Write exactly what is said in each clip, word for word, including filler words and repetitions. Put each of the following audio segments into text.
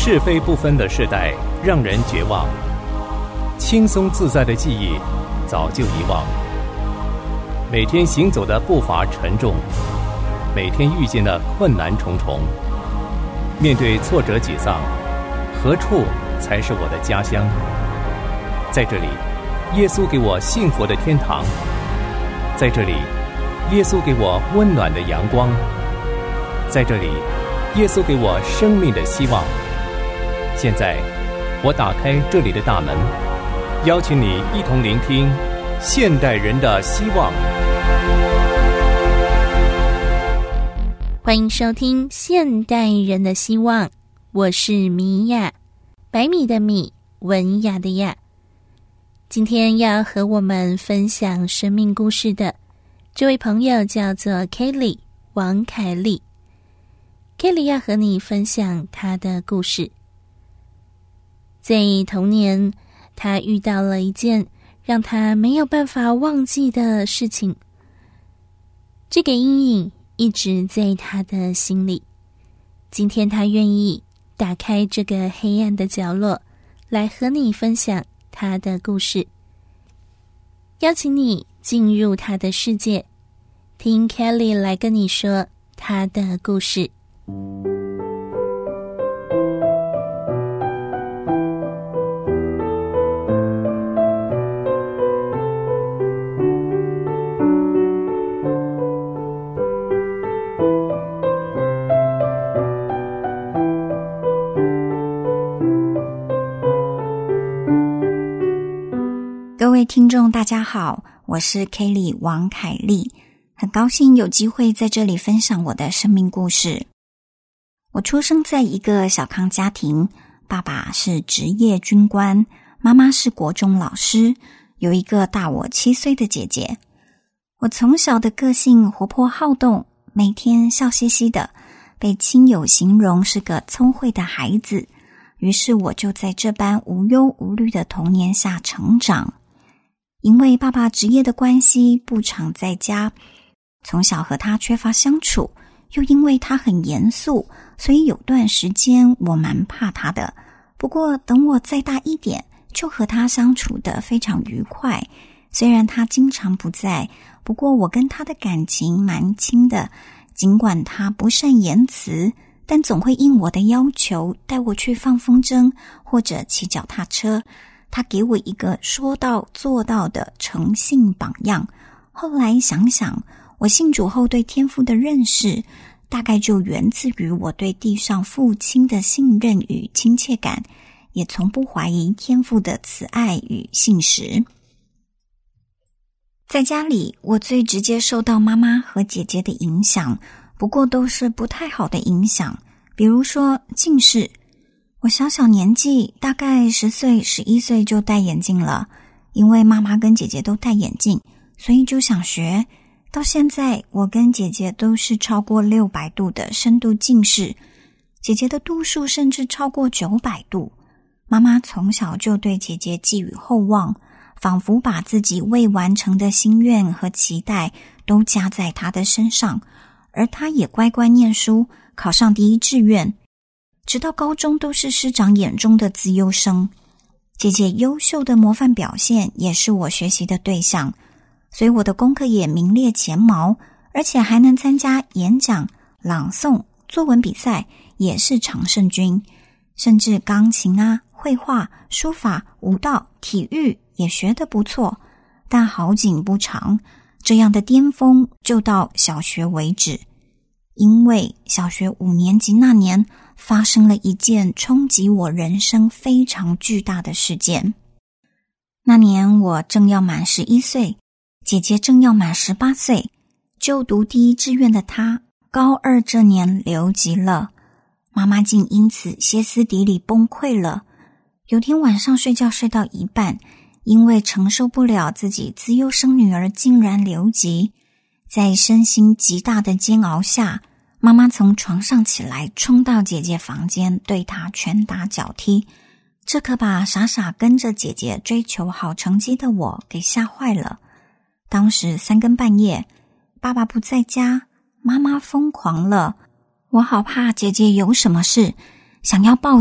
是非不分的时代让人绝望，轻松自在的记忆早就遗忘。每天行走的步伐沉重，每天遇见的困难重重。面对挫折沮丧，何处才是我的家乡？在这里，耶稣给我幸福的天堂。在这里，耶稣给我温暖的阳光。在这里，耶稣给我生命的希望。现在，我打开这里的大门，邀请你一同聆听现代人的希望。 欢迎收听现代人的希望，我是米娅，百米的米，文雅的雅。今天要和我们分享生命故事的这位朋友叫做 Kelly 王凯丽。 Kelly 要和你分享她的故事。在童年，她遇到了一件让她没有办法忘记的事情，这个阴影一直在她的心里。今天她愿意打开这个黑暗的角落，来和你分享她的故事，邀请你进入她的世界，听 Kelly 来跟你说她的故事。 各位听众大家好，我是 Kelly 王凯丽，很高兴有机会在这里分享我的生命故事。我出生在一个小康家庭，爸爸是职业军官，妈妈是国中老师，有一个大我七岁的姐姐。我从小的个性活泼好动，每天笑嘻嘻的，被亲友形容是个聪慧的孩子，于是我就在这般无忧无虑的童年下成长。因为爸爸职业的关系不常在家，从小和他缺乏相处，又因为他很严肃，所以有段时间我蛮怕他的。不过等我再大一点，就和他相处得非常愉快。虽然他经常不在，不过我跟他的感情蛮亲的，尽管他不善言辞，但总会应我的要求带我去放风筝或者骑脚踏车。他给我一个说到做到的诚信榜样。后来想想，我信主后对天父的认识，大概就源自于我对地上父亲的信任与亲切感，也从不怀疑天父的慈爱与信实。在家里，我最直接受到妈妈和姐姐的影响，不过都是不太好的影响。比如说近视，我小小年纪，大概十岁、十一岁就戴眼镜了，因为妈妈跟姐姐都戴眼镜，所以就想学。到现在，我跟姐姐都是超过六百度的深度近视，姐姐的度数甚至超过九百度。妈妈从小就对姐姐寄予厚望，仿佛把自己未完成的心愿和期待都加在她的身上，而她也乖乖念书，考上第一志愿。直到高中都是师长眼中的资优生。姐姐优秀的模范表现也是我学习的对象，所以我的功课也名列前茅，而且还能参加演讲、朗诵、作文比赛，也是常胜军。甚至钢琴啊、绘画、书法、舞蹈、体育也学得不错。但好景不长，这样的巅峰就到小学为止。因为小学五年级那年发生了一件冲击我人生非常巨大的事件。那年我正要满十一岁，姐姐正要满十八岁，就读第一志愿的她，高二这年留级了。妈妈竟因此歇斯底里崩溃了。有天晚上睡觉睡到一半，因为承受不了自己资优生女儿竟然留级，在身心极大的煎熬下，妈妈从床上起来，冲到姐姐房间，对她拳打脚踢。这可把傻傻跟着姐姐追求好成绩的我给吓坏了。当时三更半夜，爸爸不在家，妈妈疯狂了。我好怕姐姐有什么事，想要报警，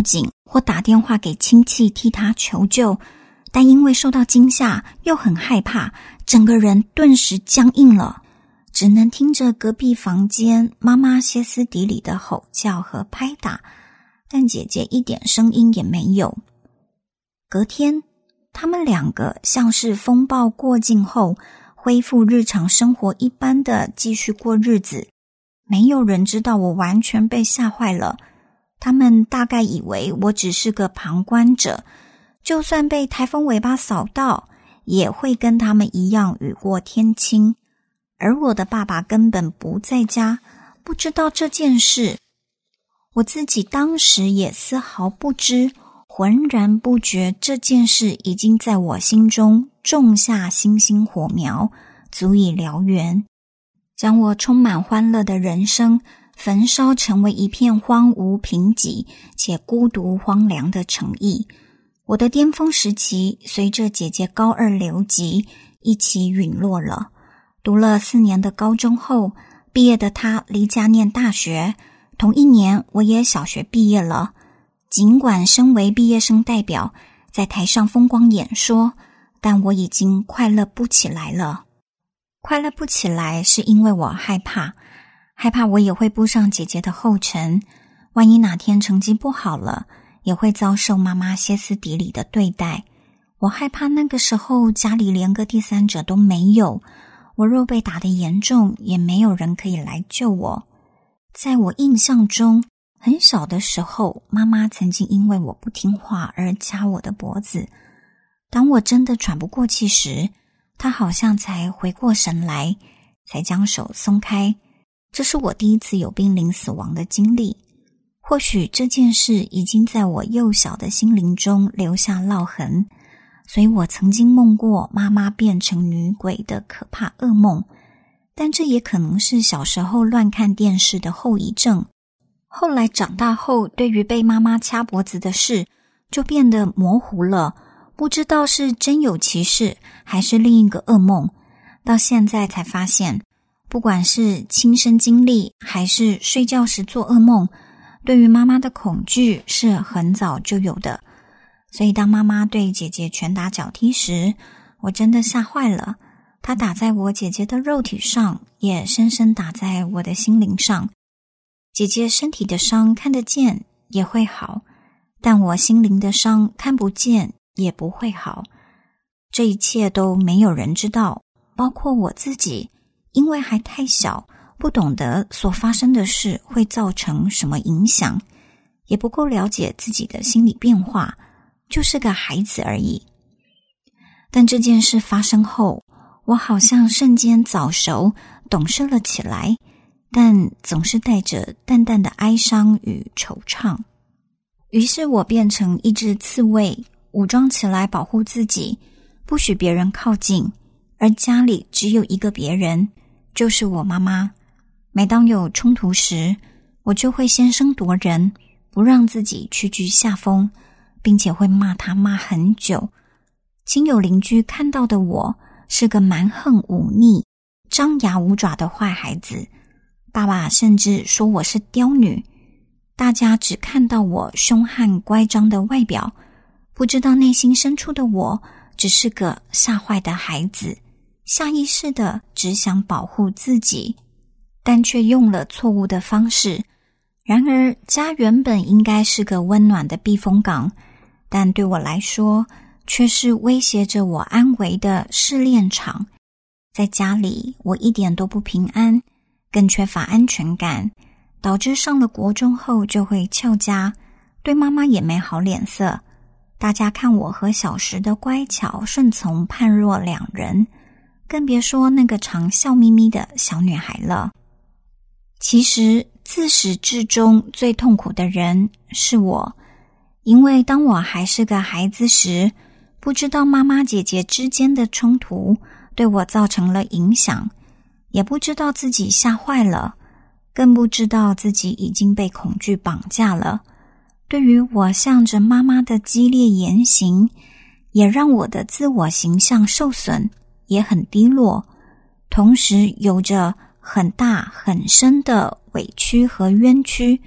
或打电话给亲戚替他求救，但因为受到惊吓又很害怕，整个人顿时僵硬了，只能听着隔壁房间妈妈歇斯底里的吼叫和拍打，但姐姐一点声音也没有。隔天，他们两个像是风暴过境后恢复日常生活一般的继续过日子，没有人知道我完全被吓坏了。他们大概以为我只是个旁观者，就算被台风尾巴扫到，也会跟他们一样雨过天晴。而我的爸爸根本不在家，不知道这件事。我自己当时也丝毫不知，浑然不觉这件事已经在我心中种下星星火苗，足以燎原，将我充满欢乐的人生焚烧成为一片荒芜贫瘠且孤独荒凉的城邑。我的巅峰时期随着姐姐高二留级一起陨落了。读了四年的高中后，毕业的她离家念大学，同一年我也小学毕业了。尽管身为毕业生代表在台上风光演说，但我已经快乐不起来了。快乐不起来是因为我害怕害怕我也会步上姐姐的后尘，万一哪天成绩不好了，也会遭受妈妈歇斯底里的对待。我害怕那个时候家里连个第三者都没有，我若被打得严重，也没有人可以来救我。在我印象中，很小的时候，妈妈曾经因为我不听话而掐我的脖子。当我真的喘不过气时，她好像才回过神来，才将手松开。这是我第一次有濒临死亡的经历。或许这件事已经在我幼小的心灵中留下烙痕，所以我曾经梦过妈妈变成女鬼的可怕噩梦，但这也可能是小时候乱看电视的后遗症。后来长大后，对于被妈妈掐脖子的事就变得模糊了，不知道是真有其事还是另一个噩梦。到现在才发现，不管是亲身经历还是睡觉时做噩梦，对于妈妈的恐惧是很早就有的。所以当妈妈对姐姐拳打脚踢时，我真的吓坏了。她打在我姐姐的肉体上，也深深打在我的心灵上。姐姐身体的伤看得见也会好，但我心灵的伤看不见也不会好。这一切都没有人知道，包括我自己，因为还太小，不懂得所发生的事会造成什么影响，也不够了解自己的心理变化，就是个孩子而已。但这件事发生后，我好像瞬间早熟，懂事了起来，但总是带着淡淡的哀伤与惆怅。于是我变成一只刺猬，武装起来保护自己，不许别人靠近，而家里只有一个别人，就是我妈妈。每当有冲突时，我就会先声夺人，不让自己屈居下风，并且会骂她骂很久。亲友邻居看到的我是个蛮横忤逆、张牙舞爪的坏孩子，爸爸甚至说我是刁女。大家只看到我凶悍乖张的外表，不知道内心深处的我只是个吓坏的孩子，下意识的只想保护自己，但却用了错误的方式。然而家原本应该是个温暖的避风港，但对我来说却是威胁着我安危的试炼场。在家里我一点都不平安，更缺乏安全感，导致上了国中后就会翘家，对妈妈也没好脸色。大家看我和小时的乖巧顺从判若两人，更别说那个常笑眯眯的小女孩了。其实自始至终最痛苦的人是我，因为当我还是个孩子时，不知道妈妈姐姐之间的冲突对我造成了影响，也不知道自己吓坏了，更不知道自己已经被恐惧绑架了。对于我向着妈妈的激烈言行，也让我的自我形象受损，也很低落，同时有着很大很深的委屈和冤屈，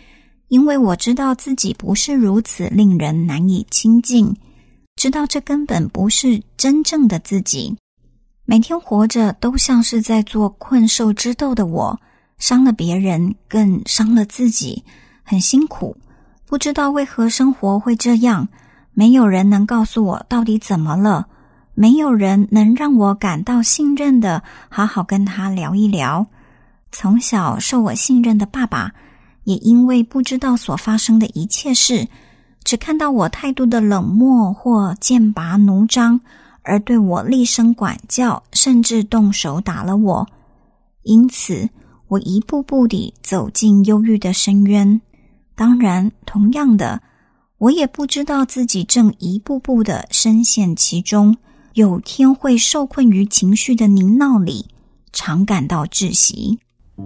因为我知道自己不是如此令人难以亲近，知道这根本不是真正的自己。每天活着都像是在做困兽之斗的我，伤了别人，更伤了自己，很辛苦。不知道为何生活会这样，没有人能告诉我到底怎么了，没有人能让我感到信任的好好跟他聊一聊。从小受我信任的爸爸，也因为不知道所发生的一切事，只看到我态度的冷漠或剑拔弩张，而对我厉声管教，甚至动手打了我。因此我一步步地走进忧郁的深渊。当然，同样的，我也不知道自己正一步步地深陷其中，有天会受困于情绪的泥淖里，常感到窒息。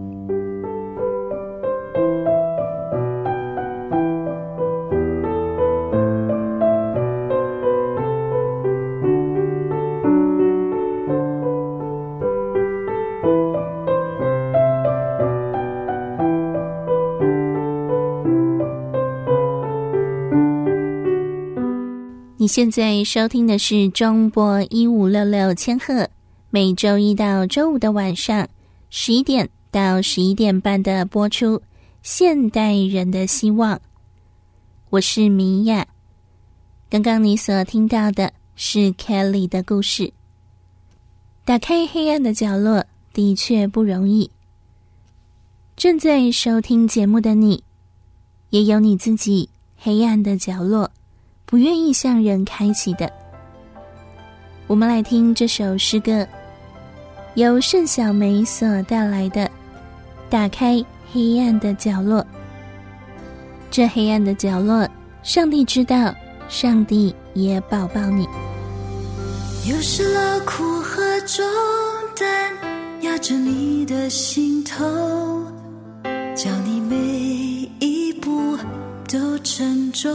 你现在收听的是中波一五六六千赫，每周一到周五的晚上十一点到十一点半的播出现代人的希望。我是米娅。刚刚你所听到的是 Kelly 的故事。打开黑暗的角落的确不容易。正在收听节目的你，也有你自己黑暗的角落，不愿意向人开启的。我们来听这首诗歌，由盛小梅所带来的《打开黑暗的角落》。这黑暗的角落，上帝知道，上帝也抱抱你。 有时劳苦和重担压着你的心头，叫你每一步都沉重。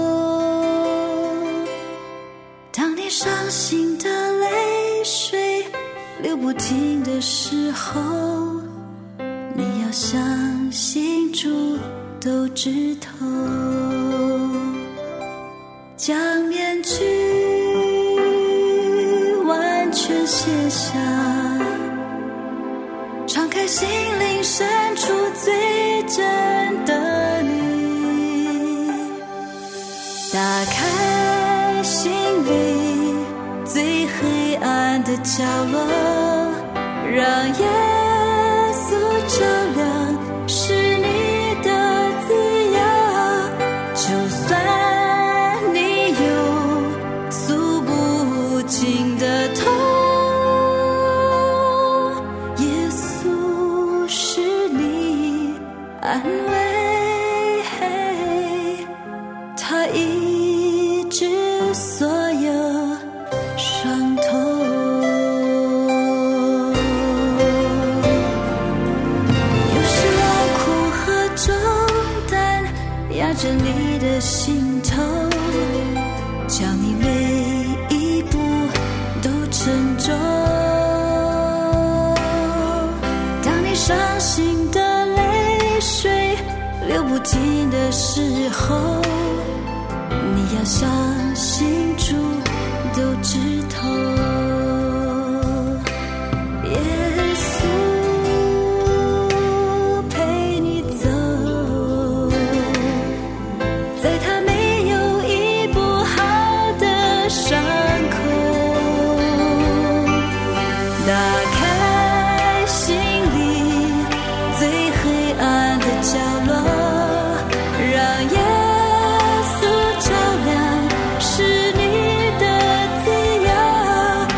当你伤心的泪水流不停的时候，你要相信主都知透。将面具完全卸下，敞开心灵深处最真的你，打开心里最黑暗的角落，让耶稣照亮是你的自由。就算你有诉不尽的痛，耶稣是你安慰，他医治所有伤痛。有时劳苦和重担压着你的心头，叫你每一步都沉重。当你伤心的泪水流不尽的时候，你要相信主都知透。耶稣陪你走，在他没有医不好的伤口。打开心里最黑暗的角落，让耶稣照亮是你的自由。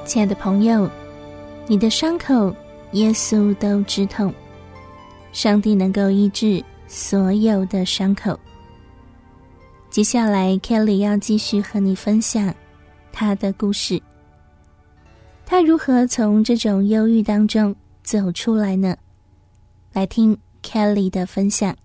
亲爱的朋友，你的伤口耶稣都知痛，上帝能够医治所有的伤口。接下来 Kelly 要继续和你分享他的故事，他如何从这种忧郁当中走出来呢？来听 Kelly 的分享。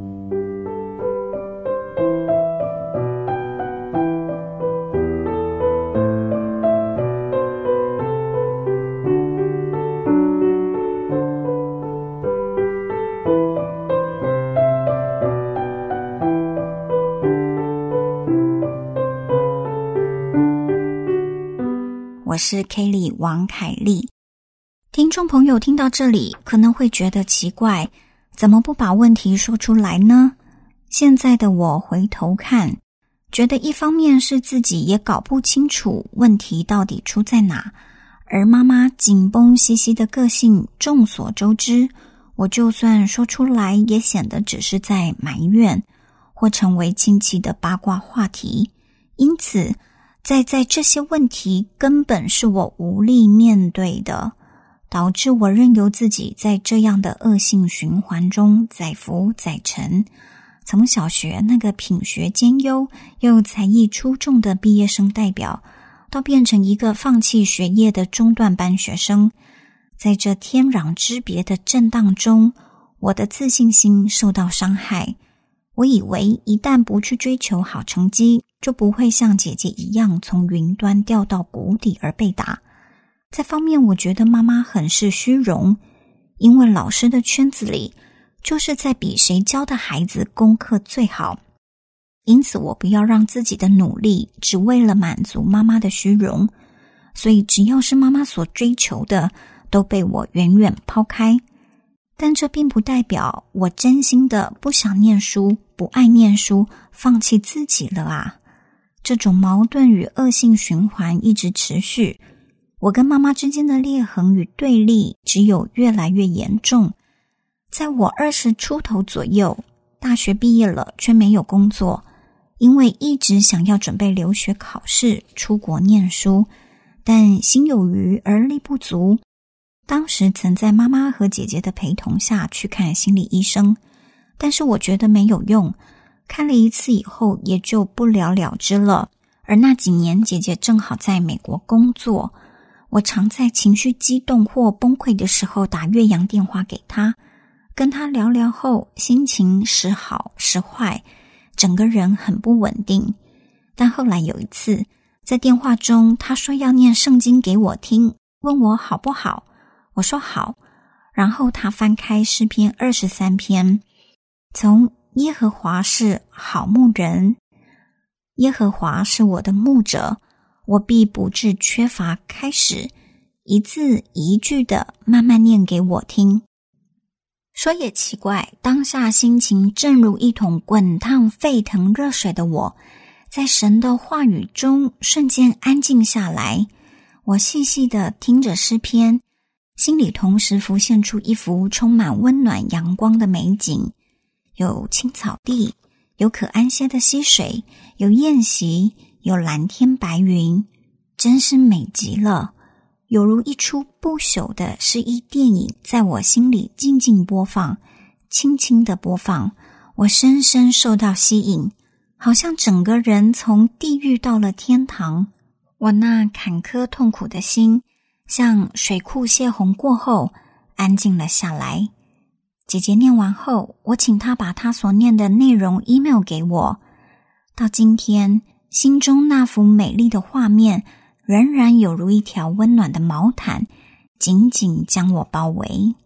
我是 Kelly 王凯丽。听众朋友听到这里可能会觉得奇怪，怎么不把问题说出来呢？现在的我回头看，觉得一方面是自己也搞不清楚问题到底出在哪，而妈妈紧绷兮兮的个性众所周知，我就算说出来也显得只是在埋怨，或成为亲戚的八卦话题。因此在在这些问题根本是我无力面对的，导致我任由自己在这样的恶性循环中载浮载沉。从小学那个品学兼优又才艺出众的毕业生代表，到变成一个放弃学业的中段班学生，在这天壤之别的震荡中，我的自信心受到伤害。我以为一旦不去追求好成绩，就不会像姐姐一样从云端掉到谷底而被打。这方面我觉得妈妈很是虚荣，因为老师的圈子里就是在比谁教的孩子功课最好。因此我不要让自己的努力只为了满足妈妈的虚荣，所以只要是妈妈所追求的都被我远远抛开。但这并不代表我真心的不想念书，不爱念书，放弃自己了啊！这种矛盾与恶性循环一直持续，我跟妈妈之间的裂痕与对立只有越来越严重。在我二十出头左右，大学毕业了却没有工作，因为一直想要准备留学考试，出国念书，但心有余而力不足。当时曾在妈妈和姐姐的陪同下去看心理医生，但是我觉得没有用，看了一次以后也就不了了之了。而那几年姐姐正好在美国工作，我常在情绪激动或崩溃的时候打越洋电话给她，跟她聊聊后，心情时好时坏，整个人很不稳定。但后来有一次在电话中，她说要念圣经给我听，问我好不好，我说好。然后她翻开诗篇二十三篇，从耶和华是好牧人，耶和华是我的牧者，我必不致缺乏开始，一字一句的慢慢念给我听。说也奇怪，当下心情正如一桶滚烫沸腾热水的我，在神的话语中瞬间安静下来。我细细地听着诗篇，心里同时浮现出一幅充满温暖阳光的美景，有青草地，有可安歇的溪水，有宴席，有蓝天白云，真是美极了。有如一出不朽的诗意电影在我心里静静播放，轻轻地播放，我深深受到吸引，好像整个人从地狱到了天堂。我那坎坷痛苦的心像水库泄洪过后安静了下来。姐姐念完后，我请她把她所念的内容 email 给我。到今天，心中那幅美丽的画面仍然有如一条温暖的毛毯，紧紧将我包围。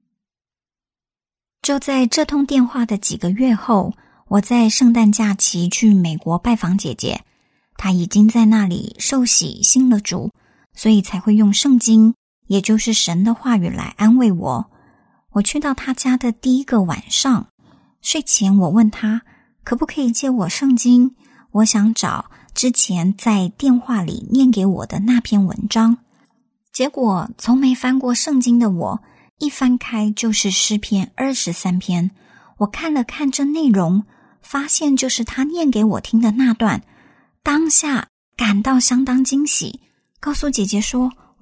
就在这通电话的几个月后，我在圣诞假期去美国拜访姐姐，她已经在那里受洗信了主，所以才会用圣经，也就是神的话语来安慰我。我去到她家的第一个晚上，睡前我问她可不可以借我圣经，我想找之前在电话里念给我的那篇文章。结果从没翻过圣经的我，一翻开就是诗篇二十三篇。我看了看这内容，发现就是他念给我听的那段，当下感到相当惊喜，告诉姐姐说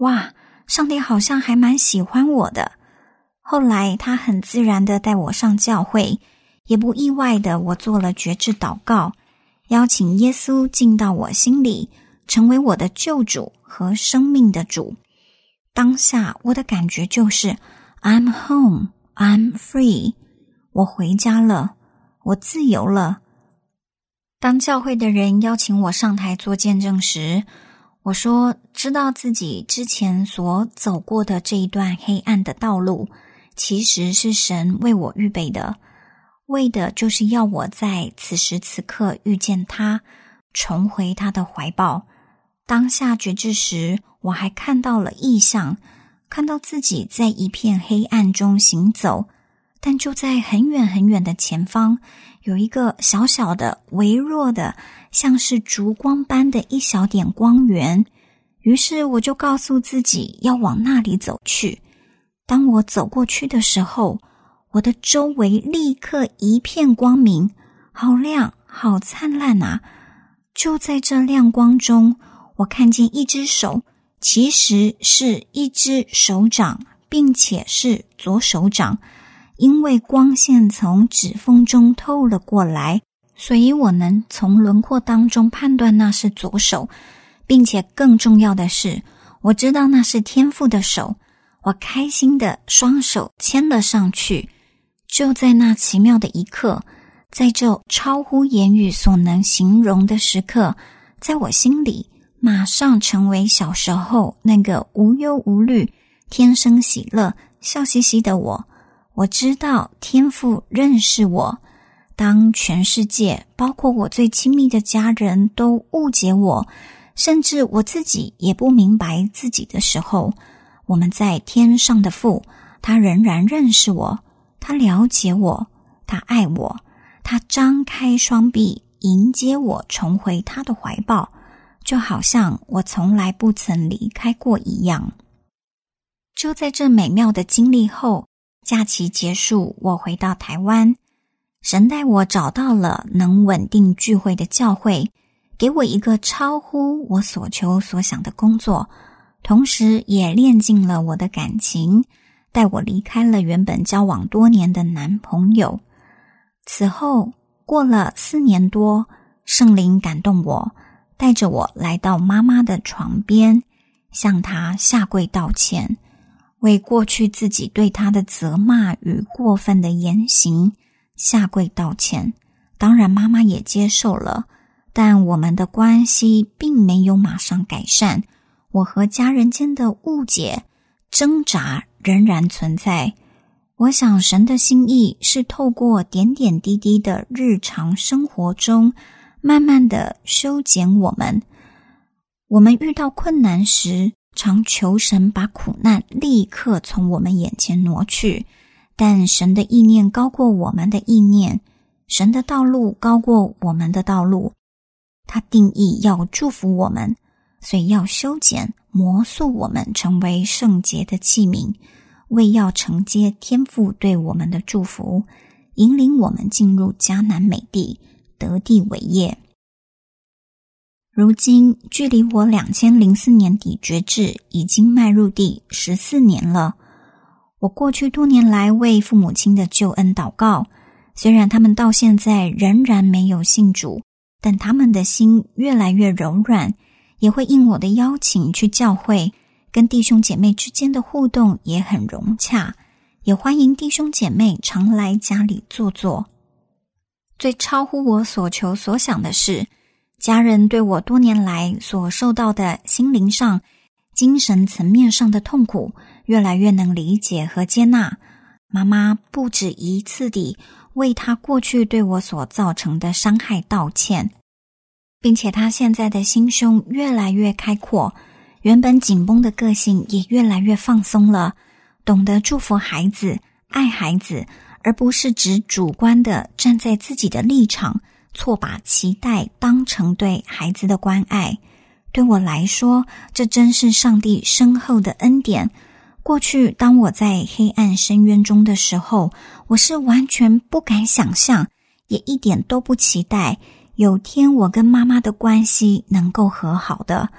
哇，上帝好像还蛮喜欢我的。后来他很自然地带我上教会，也不意外的我做了决志祷告，邀请耶稣进到我心里，成为我的救主和生命的主。当下我的感觉就是 I'm home, I'm free， 我回家了，我自由了。当教会的人邀请我上台做见证时，我说知道自己之前所走过的这一段黑暗的道路，其实是神为我预备的，为的就是要我在此时此刻遇见他，重回他的怀抱。当下觉知时，我还看到了异象，看到自己在一片黑暗中行走，但就在很远很远的前方，有一个小小的、微弱的，像是烛光般的一小点光源。于是我就告诉自己要往那里走去。当我走过去的时候，我的周围立刻一片光明，好亮，好灿烂啊！就在这亮光中，我看见一只手，其实是一只手掌，并且是左手掌。因为光线从指缝中透了过来，所以我能从轮廓当中判断那是左手，并且更重要的是，我知道那是天父的手。我开心的双手牵了上去。就在那奇妙的一刻，在这超乎言语所能形容的时刻，在我心里马上成为小时候那个无忧无虑、天生喜乐、笑嘻嘻的我。我知道天父认识我。当全世界包括我最亲密的家人都误解我，甚至我自己也不明白自己的时候，我们在天上的父，他仍然认识我，他了解我，他爱我，他张开双臂迎接我重回他的怀抱，就好像我从来不曾离开过一样。就在这美妙的经历后，假期结束，我回到台湾，神带我找到了能稳定聚会的教会，给我一个超乎我所求所想的工作，同时也炼尽了我的感情，带我离开了原本交往多年的男朋友。此后过了四年多，圣灵感动我，带着我来到妈妈的床边，向她下跪道歉，为过去自己对她的责骂与过分的言行下跪道歉。当然妈妈也接受了，但我们的关系并没有马上改善，我和家人间的误解、挣扎仍然存在。我想神的心意是透过点点滴滴的日常生活中，慢慢的修剪我们。我们遇到困难时，常求神把苦难立刻从我们眼前挪去，但神的意念高过我们的意念，神的道路高过我们的道路。他定义要祝福我们，所以要修剪磨塑我们成为圣洁的器皿，为要承接天父对我们的祝福，引领我们进入迦南美地，得地为业。如今距离我两千零四年底决志已经迈入第十四年了。我过去多年来为父母亲的救恩祷告，虽然他们到现在仍然没有信主，但他们的心越来越柔软，也会应我的邀请去教会，跟弟兄姐妹之间的互动也很融洽，也欢迎弟兄姐妹常来家里坐坐。最超乎我所求所想的是，家人对我多年来所受到的心灵上、精神层面上的痛苦越来越能理解和接纳。妈妈不止一次地为她过去对我所造成的伤害道歉，并且她现在的心胸越来越开阔，原本紧绷的个性也越来越放松了，懂得祝福孩子、爱孩子，而不是只主观的站在自己的立场，错把期待当成对孩子的关爱。对我来说，这真是上帝深厚的恩典。过去当我在黑暗深渊中的时候，我是完全不敢想象，也一点都不期待有天我跟妈妈的关系能够和好的。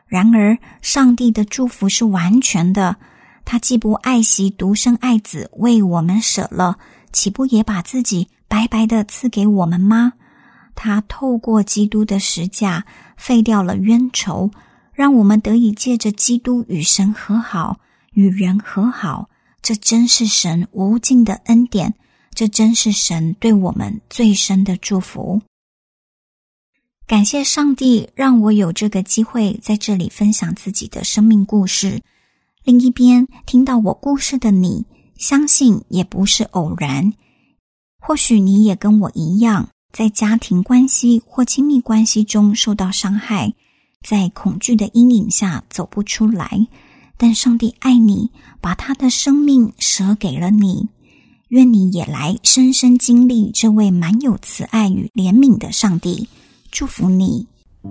然而，上帝的祝福是完全的，他既不爱惜独生爱子为我们舍了，岂不也把自己白白的赐给我们吗？他透过基督的十架废掉了冤仇，让我们得以借着基督与神和好，与人和好。这真是神无尽的恩典，这真是神对我们最深的祝福。感谢上帝让我有这个机会在这里分享自己的生命故事。另一边，听到我故事的你，相信也不是偶然。或许你也跟我一样，在家庭关系或亲密关系中受到伤害，在恐惧的阴影下走不出来。但上帝爱你，把他的生命舍给了你。愿你也来深深经历这位满有慈爱与怜悯的上帝。祝福你。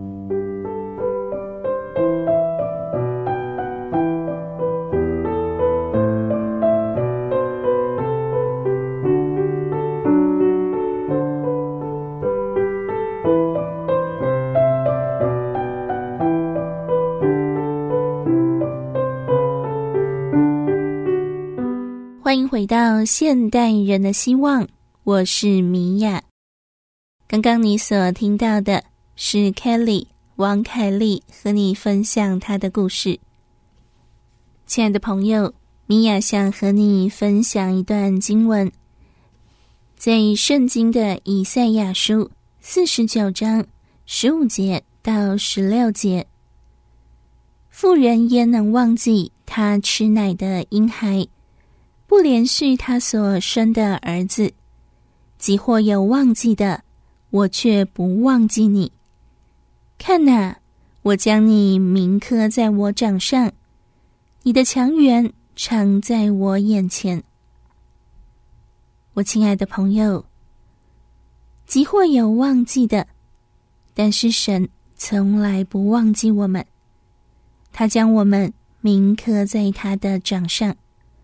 欢迎回到现代人的希望，我是米娅。刚刚你所听到的是 Kelly 王凯丽和你分享她的故事。亲爱的朋友，米娅想和你分享一段经文，在圣经的以赛亚书四十九章十五节到十六节。妇人焉能忘记她吃奶的婴孩，不连续他所生的儿子？即或有忘记的，我却不忘记你。看哪，我将你铭刻在我掌上，你的强援常在我眼前。我亲爱的朋友，即或有忘记的，但是神从来不忘记我们，他将我们铭刻在他的掌上。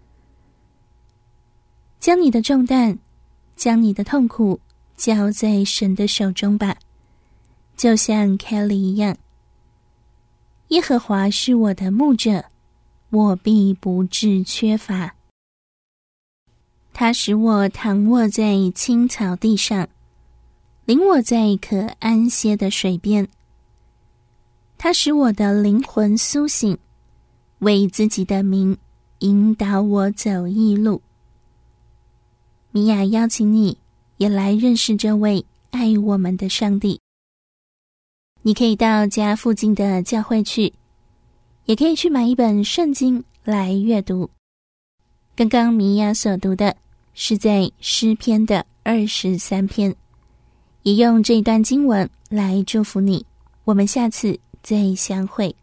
将你的重担，将你的痛苦交在神的手中吧，就像 Kelly 一样。耶和华是我的牧者，我必不致缺乏。他使我躺卧在青草地上，领我在可安歇的水边。他使我的灵魂苏醒，为自己的名引导我走义路。米娅邀请你也来认识这位爱我们的上帝。你可以到家附近的教会去，也可以去买一本圣经来阅读。刚刚米娅所读的是在诗篇的二十三篇，也用这一段经文来祝福你。我们下次再相会。